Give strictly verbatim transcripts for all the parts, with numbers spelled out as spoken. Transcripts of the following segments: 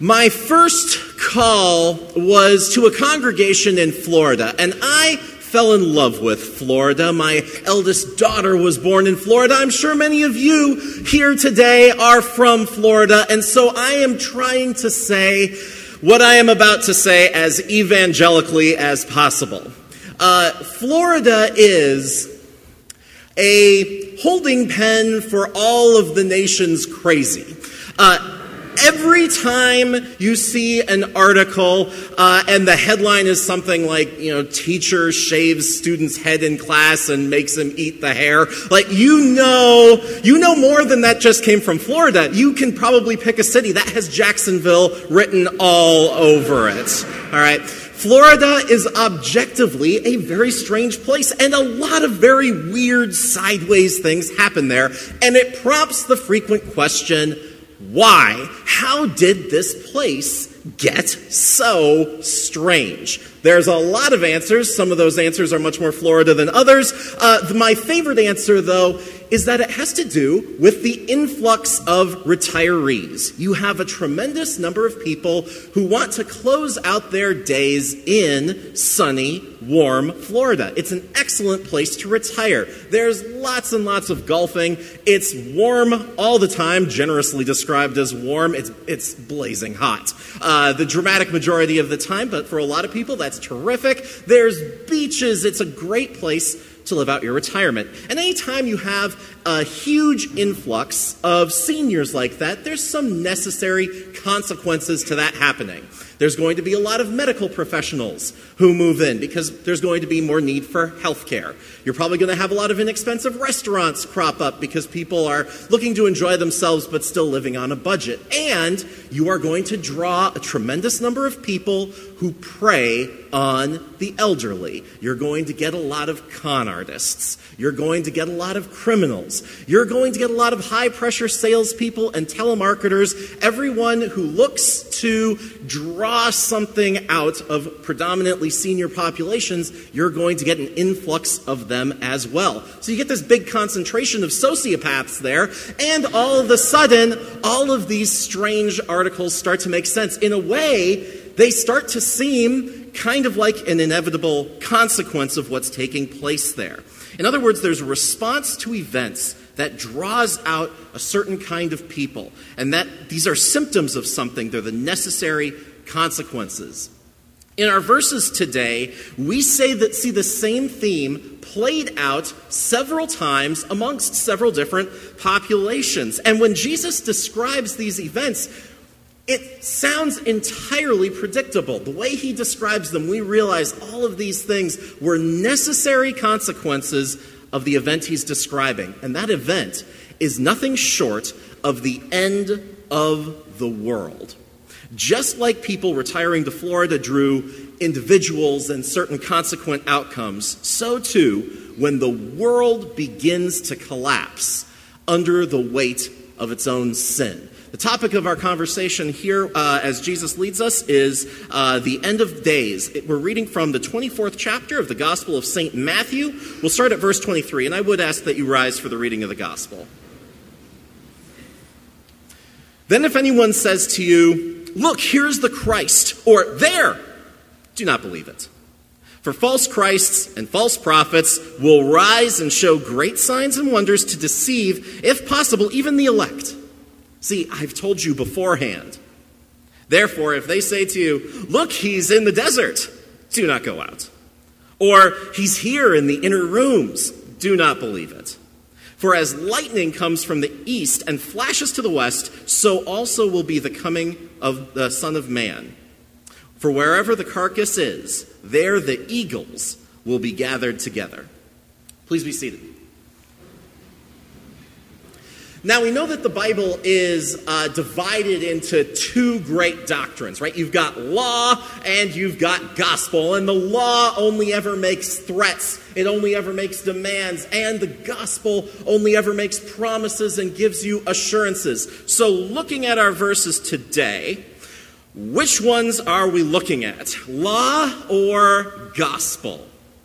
My first call was to a congregation in Florida, and I fell in love with Florida. My eldest daughter was born in Florida. I'm sure many of you here today are from Florida, and so I am trying to say what I am about to say as evangelically as possible. Uh, Florida is a holding pen for all of the nation's crazy. Uh, Every time you see an article uh, and the headline is something like, you know, teacher shaves student's head in class and makes him eat the hair, like, you know, you know more than that just came from Florida. You can probably pick a city that has Jacksonville written all over it. All right. Florida is objectively a very strange place, and a lot of very weird sideways things happen there, and it prompts the frequent question, why? How did this place get so strange? There's a lot of answers. Some of those answers are much more Florida than others. Uh, my favorite answer, though, is that it has to do with the influx of retirees. You have a tremendous number of people who want to close out their days in sunny, warm Florida. It's an excellent place to retire. There's lots and lots of golfing. It's warm all the time, generously described as warm. It's, it's blazing hot. Uh, the dramatic majority of the time, but for a lot of people, that's terrific. There's beaches. It's a great place to live out your retirement. And anytime you have a huge influx of seniors like that, there's some necessary consequences to that happening. There's going to be a lot of medical professionals who move in because there's going to be more need for health care. You're probably going to have a lot of inexpensive restaurants crop up because people are looking to enjoy themselves but still living on a budget. And you are going to draw a tremendous number of people who prey on the elderly. You're going to get a lot of con artists. You're going to get a lot of criminals. You're going to get a lot of high-pressure salespeople and telemarketers, everyone who looks to draw something out of predominantly senior populations. You're going to get an influx of them as well. So you get this big concentration of sociopaths there, and all of a sudden, all of these strange articles start to make sense. In a way, they start to seem kind of like an inevitable consequence of what's taking place there. In other words, there's a response to events that draws out a certain kind of people, and that these are symptoms of something. They're the necessary consequences. In our verses today, we say that see the same theme played out several times amongst several different populations. And when Jesus describes these events, it sounds entirely predictable. The way he describes them, we realize all of these things were necessary consequences of the event he's describing. And that event is nothing short of the end of the world. Just like people retiring to Florida drew individuals and certain consequent outcomes, so too, when the world begins to collapse under the weight of its own sin. The topic of our conversation here, uh, as Jesus leads us, is uh, the end of days. We're reading from the twenty-fourth chapter of the Gospel of Saint Matthew. We'll start at verse twenty-three, and I would ask that you rise for the reading of the Gospel. Then if anyone says to you, "Look, here's the Christ," or "There," do not believe it. For false Christs and false prophets will rise and show great signs and wonders to deceive, if possible, even the elect. See, I've told you beforehand. Therefore, if they say to you, "Look, he's in the desert," do not go out. Or, "He's here in the inner rooms," do not believe it. For as lightning comes from the east and flashes to the west, so also will be the coming of the Son of Man. For wherever the carcass is, there the eagles will be gathered together. Please be seated. Now, we know that the Bible is uh, divided into two great doctrines, right? You've got law and you've got gospel. And the law only ever makes threats. It only ever makes demands. And the gospel only ever makes promises and gives you assurances. So looking at our verses today, which ones are we looking at? Law or gospel?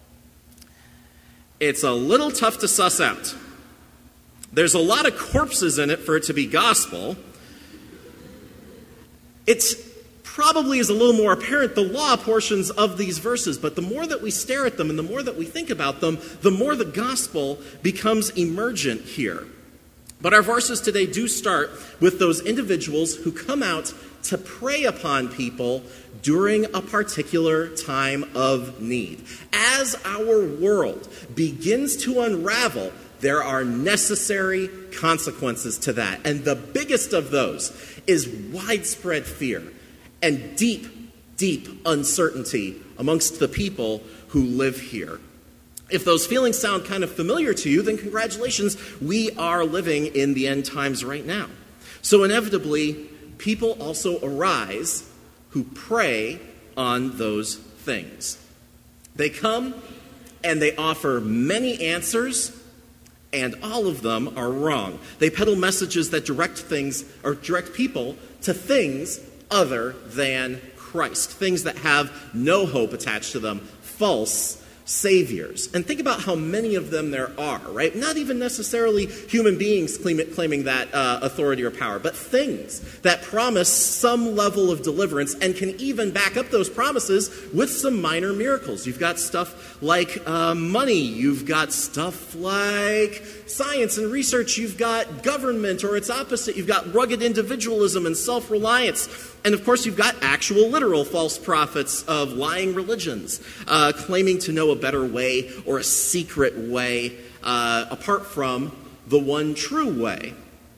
It's a little tough to suss out. There's a lot of corpses in it for it to be gospel. It's probably is a little more apparent, the law portions of these verses, but the more that we stare at them and the more that we think about them, the more the gospel becomes emergent here. But our verses today do start with those individuals who come out to prey upon people during a particular time of need. As our world begins to unravel, there are necessary consequences to that. And the biggest of those is widespread fear and deep, deep uncertainty amongst the people who live here. If those feelings sound kind of familiar to you, then congratulations, we are living in the end times right now. So inevitably, people also arise who prey on those things. They come and they offer many answers, and all of them are wrong. They peddle messages that direct things or direct people to things other than Christ, things that have no hope attached to them, false saviors. And think about how many of them there are, right? Not even necessarily human beings claim, claiming that uh, authority or power, but things that promise some level of deliverance and can even back up those promises with some minor miracles. You've got stuff like uh, money. You've got stuff like science and research. You've got government or its opposite. You've got rugged individualism and self-reliance. And of course, you've got actual literal false prophets of lying religions, uh, claiming to know a better way or a secret way uh, apart from the one true way,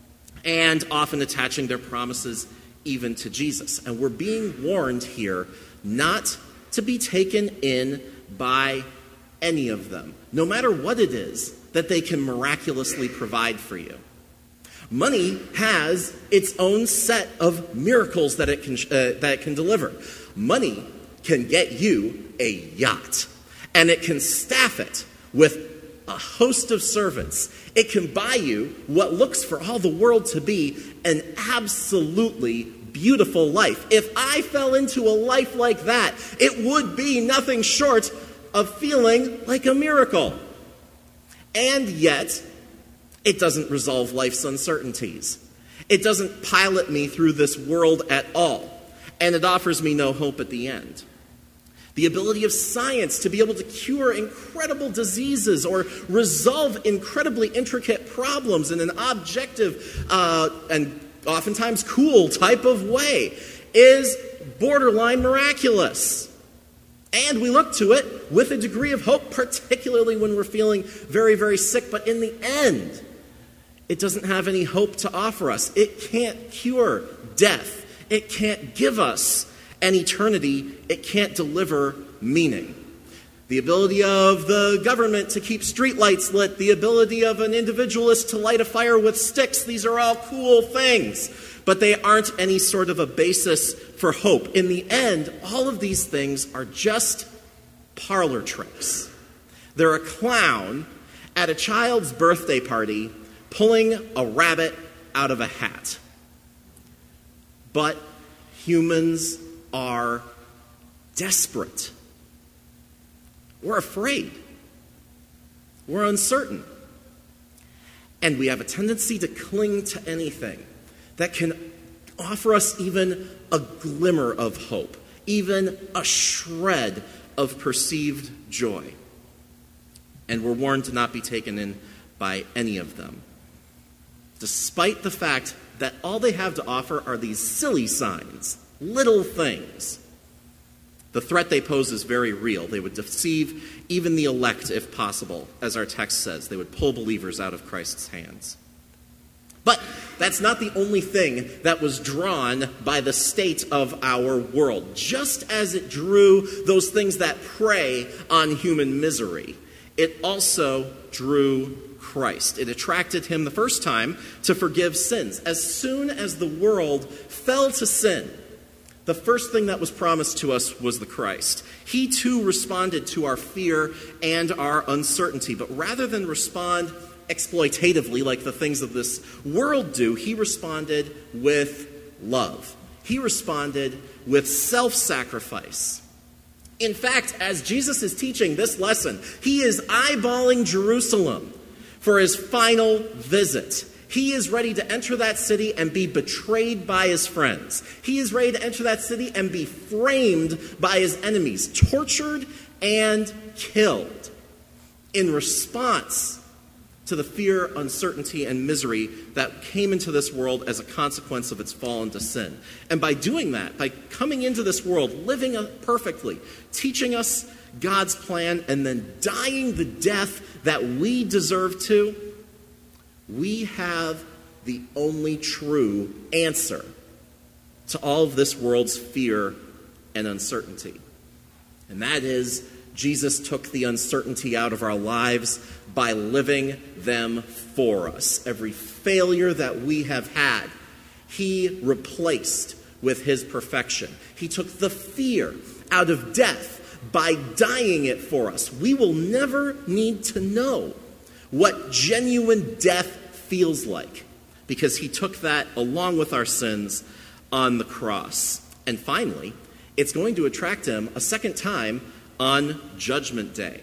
and often attaching their promises even to Jesus. And we're being warned here not to be taken in by any of them, no matter what it is that they can miraculously provide for you. Money has its own set of miracles that it can uh, that it can deliver. Money can get you a yacht, and it can staff it with a host of servants. It can buy you what looks for all the world to be an absolutely beautiful life. If I fell into a life like that, it would be nothing short of feeling like a miracle. And yet, it doesn't resolve life's uncertainties. It doesn't pilot me through this world at all. And it offers me no hope at the end. The ability of science to be able to cure incredible diseases or resolve incredibly intricate problems in an objective uh, and oftentimes cool type of way is borderline miraculous. And we look to it with a degree of hope, particularly when we're feeling very, very sick. But in the end, it doesn't have any hope to offer us. It can't cure death. It can't give us an eternity. It can't deliver meaning. The ability of the government to keep streetlights lit, the ability of an individualist to light a fire with sticks, these are all cool things, but they aren't any sort of a basis for hope. In the end, all of these things are just parlor tricks. They're a clown at a child's birthday party pulling a rabbit out of a hat. But humans are desperate. We're afraid. We're uncertain. And we have a tendency to cling to anything that can offer us even a glimmer of hope, even a shred of perceived joy. And we're warned to not be taken in by any of them, despite the fact that all they have to offer are these silly signs, little things. The threat they pose is very real. They would deceive even the elect, if possible, as our text says. They would pull believers out of Christ's hands. But that's not the only thing that was drawn by the state of our world. Just as it drew those things that prey on human misery, it also drew Christ. It attracted him the first time to forgive sins. As soon as the world fell to sin, the first thing that was promised to us was the Christ. He too responded to our fear and our uncertainty, but rather than respond exploitatively like the things of this world do, he responded with love. He responded with self-sacrifice. In fact, as Jesus is teaching this lesson, he is eyeballing Jerusalem for his final visit. He is ready to enter that city and be betrayed by his friends. He is ready to enter that city and be framed by his enemies, tortured and killed in response to the fear, uncertainty, and misery that came into this world as a consequence of its fall into sin. And by doing that, by coming into this world, living perfectly, teaching us God's plan, and then dying the death that we deserve to, we have the only true answer to all of this world's fear and uncertainty. And that is, Jesus took the uncertainty out of our lives by living them for us. Every failure that we have had, he replaced with his perfection. He took the fear out of death by dying it for us. We will never need to know what genuine death feels like, because he took that along with our sins on the cross. And finally, it's going to attract him a second time on Judgment Day.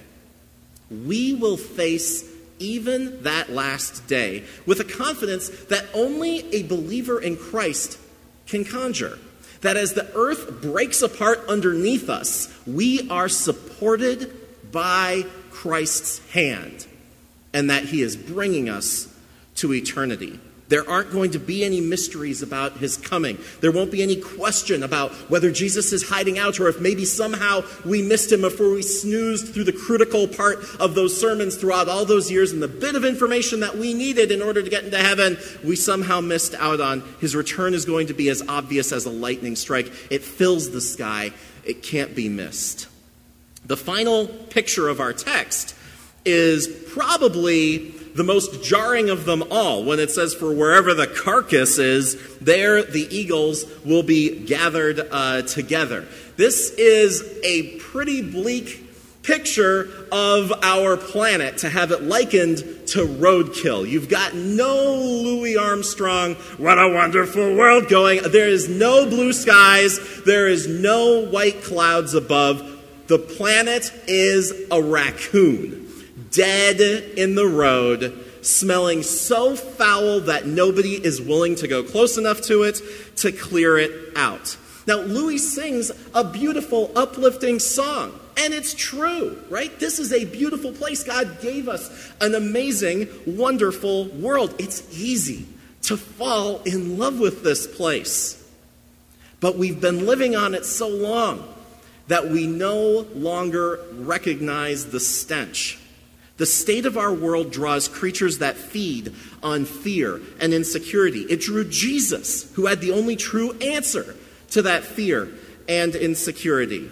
We will face even that last day with a confidence that only a believer in Christ can conjure. That as the earth breaks apart underneath us, we are supported by Christ's hand, and that he is bringing us to eternity. There aren't going to be any mysteries about his coming. There won't be any question about whether Jesus is hiding out or if maybe somehow we missed him before we snoozed through the critical part of those sermons throughout all those years, and the bit of information that we needed in order to get into heaven, we somehow missed out on. His return is going to be as obvious as a lightning strike. It fills the sky. It can't be missed. The final picture of our text is probably the most jarring of them all, when it says, for wherever the carcass is, there the eagles will be gathered uh, together. This is a pretty bleak picture of our planet, to have it likened to roadkill. You've got no Louis Armstrong, what a wonderful world going. There is no blue skies. There is no white clouds above. The planet is a raccoon, dead in the road, smelling so foul that nobody is willing to go close enough to it to clear it out. Now, Louis sings a beautiful, uplifting song, and it's true, right? This is a beautiful place. God gave us an amazing, wonderful world. It's easy to fall in love with this place, but we've been living on it so long that we no longer recognize the stench. The state of our world draws creatures that feed on fear and insecurity. It drew Jesus, who had the only true answer to that fear and insecurity.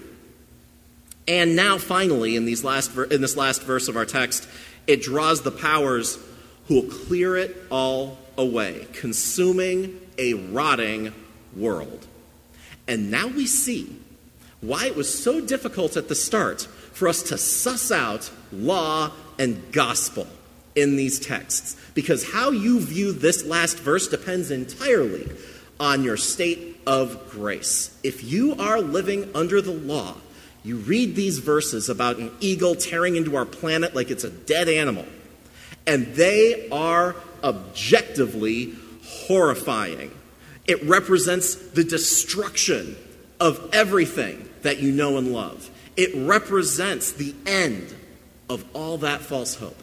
And now, finally, in, these last ver- in this last verse of our text, it draws the powers who will clear it all away, consuming a rotting world. And now we see why it was so difficult at the start for us to suss out law and gospel in these texts. Because how you view this last verse depends entirely on your state of grace. If you are living under the law, you read these verses about an eagle tearing into our planet like it's a dead animal, and they are objectively horrifying. It represents the destruction of everything that you know and love. It represents the end of all that false hope.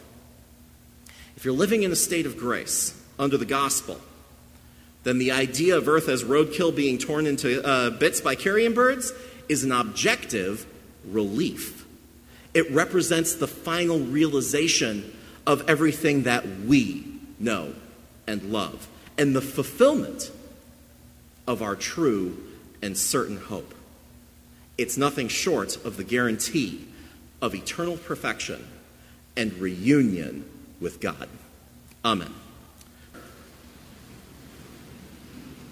If you're living in a state of grace under the gospel, then the idea of earth as roadkill being torn into uh, bits by carrion birds is an objective relief. It represents the final realization of everything that we know and love, and the fulfillment of our true and certain hope. It's nothing short of the guarantee of eternal perfection and reunion with God. Amen.